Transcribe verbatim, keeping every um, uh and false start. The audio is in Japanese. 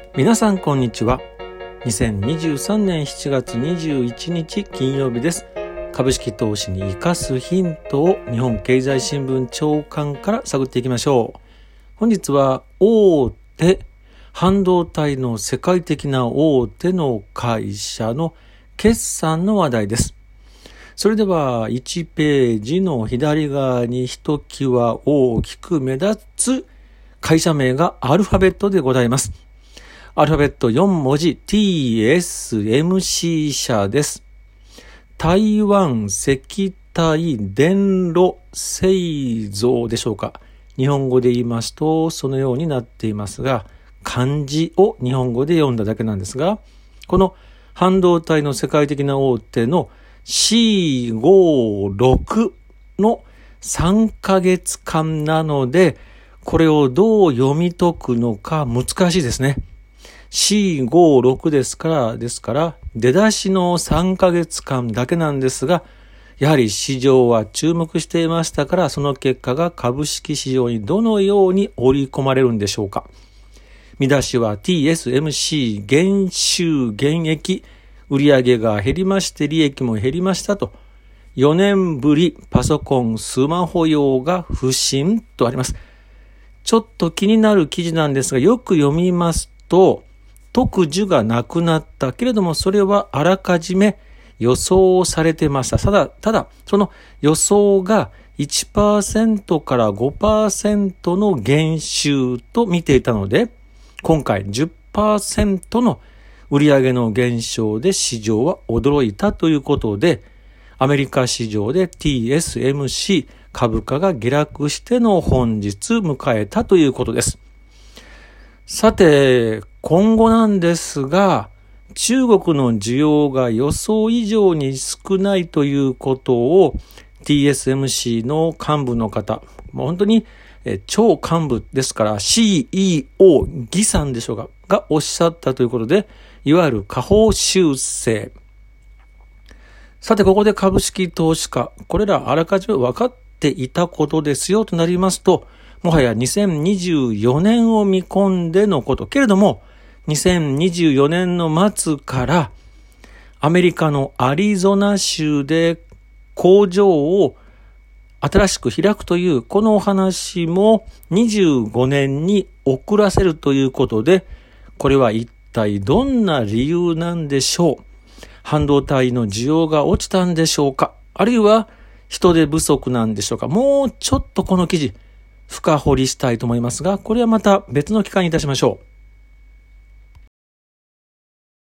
皆さんこんにちは。にせんにじゅうさんねんしちがつにじゅういちにち金曜日です。株式投資に生かすヒントを日本経済新聞長官から探っていきましょう。本日は大手半導体の世界的な大手の会社の決算の話題です。それではいちページの左側にひときわ大きく目立つ会社名がアルファベットでございます。アルファベットよんもじ ティーエスエムシー 社です。台湾石体電路製造でしょうか。日本語で言いますとそのようになっていますが、漢字を日本語で読んだだけなんですが、この半導体の世界的な大手の シーごじゅうろく のさんかげつかんなので、これをどう読み解くのか難しいですね。シーごじゅうろく ですから、ですから、出だしのさんかげつかんだけなんですが、やはり市場は注目していましたから、その結果が株式市場にどのように織り込まれるんでしょうか。見出しは ティーエスエムシー 減収減益、売上が減りまして利益も減りましたと、よねんぶりパソコンスマホ用が不振とあります。ちょっと気になる記事なんですが、よく読みますと、特需がなくなったけれども、それはあらかじめ予想されてました。ただ、ただ、その予想が いちパーセント から ごパーセント の減収と見ていたので、今回 じゅっパーセント の売上の減少で市場は驚いたということで、アメリカ市場で ティーエスエムシー 株価が下落しての本日迎えたということです。さて、今後なんですが、中国の需要が予想以上に少ないということを ティーエスエムシー の幹部の方、もう本当に超幹部ですから シーイーオー 魏さんでしょうかがおっしゃったということで、いわゆる下方修正。さて、ここで株式投資家、これらあらかじめ分かっていたことですよとなりますと、もはやにせんにじゅうよねんを見込んでのこと。けれども、にせんにじゅうよねんの末からアメリカのアリゾナ州で工場を新しく開くというこのお話もにじゅうごねんに遅らせるということで、これは一体どんな理由なんでしょう。半導体の需要が落ちたんでしょうか、あるいは人手不足なんでしょうか。もうちょっとこの記事深掘りしたいと思いますが、これはまた別の機会にいたしましょう。